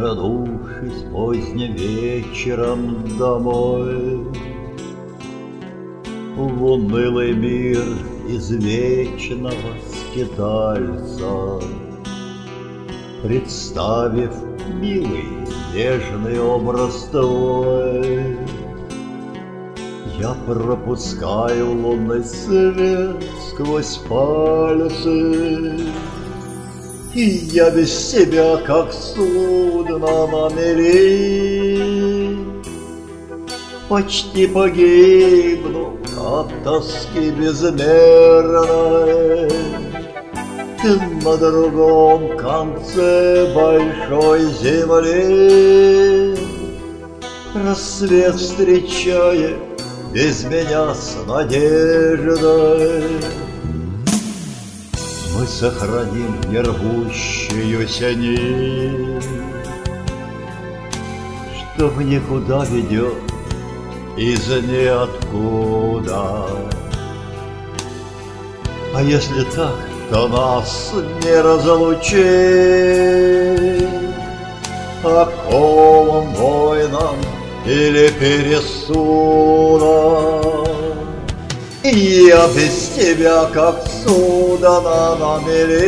Вернувшись поздним вечером домой, в унылый мир извечного скитальца, представив милый нежный образ твой, я пропускаю лунный свет сквозь пальцы, и я без тебя, как судно на мели, почти погибну от тоски безмерной. Ты на другом конце большой земли, рассвет встречая без меня с надеждой. Мы сохраним нервущуюся нить, что в никуда ведет из ниоткуда. А если так, то нас не разлучить оковам, войнам или пересудам. Я без тебя, как судно на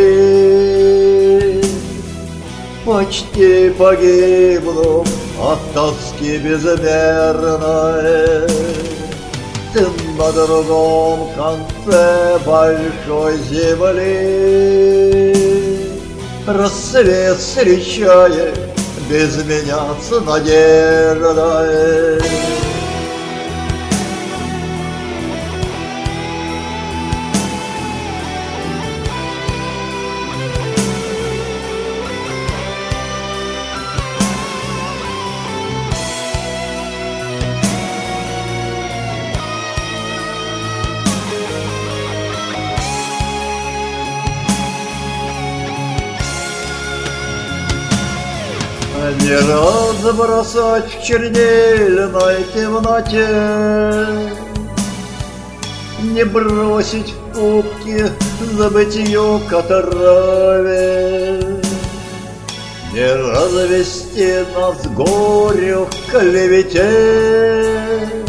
мели, почти погибну от тоски безмерной. Ты на другом конце большой земли, рассвет встречая без меня с надеждой. Не разбросать в чернильной темноте, не бросить в кубке забытье к отраве, не развести нас горю в клевете,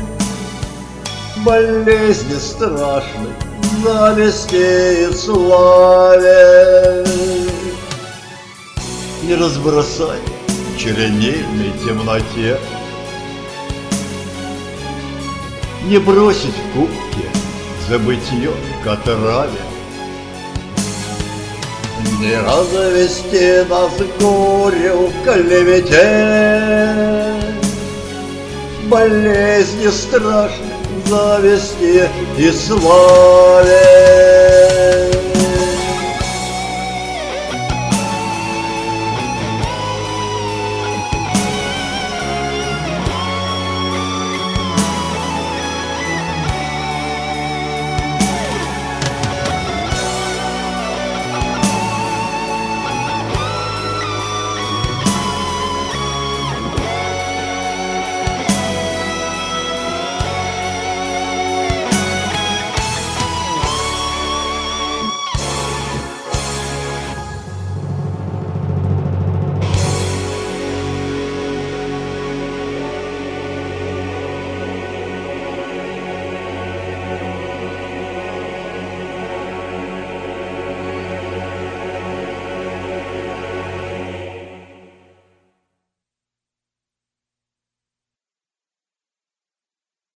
болезни страшной, зависти и славе. Не разбросай в чернильной темноте, не бросить в кубке забытье к отраве, не развести нас горю в клевете, болезни страшной, зависти и славе.